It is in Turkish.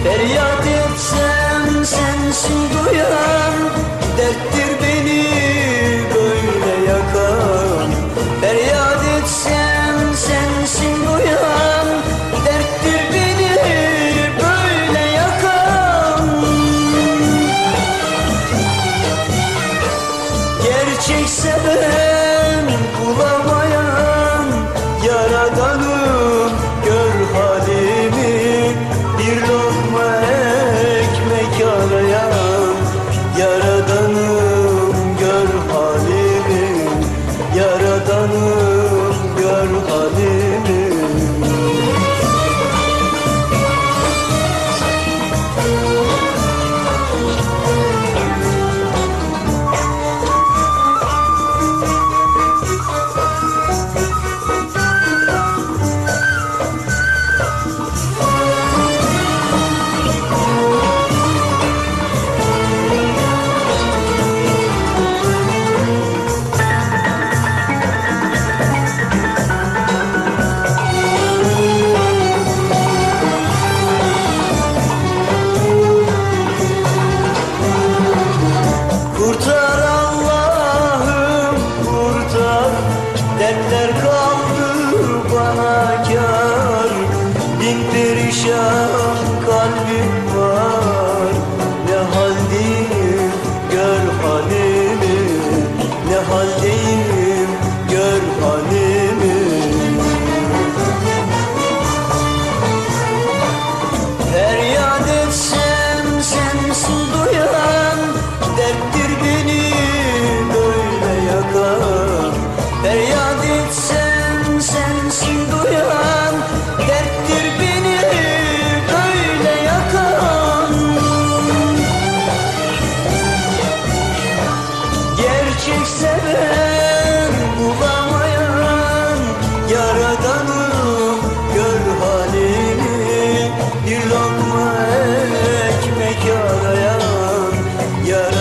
Feryat etsem sensin duyan, derttir beni böyle yakan. Feryat etsem sensin duyan, derttir beni böyle yakan. Gerçek seven bulamayan yaradanım, gör halimi. Bir lokma ekmek arayan yaradanım, gör halimi. Yaradanım, gör halimi. Kurtar Allah'ım kurtar, dertler kaldı bana kâr. Bin perişan kalbim var, ne haldeyim gör halimi. Ne haldeyim gör halimi. Feryat etsem sensin duyan, derttir beni böyle yakan. Feryat etsem sensin duyan, derttir beni böyle yakan. Gerçek seven bulamayan yaradanım, gör halimi. Bir lokma ekmek arayan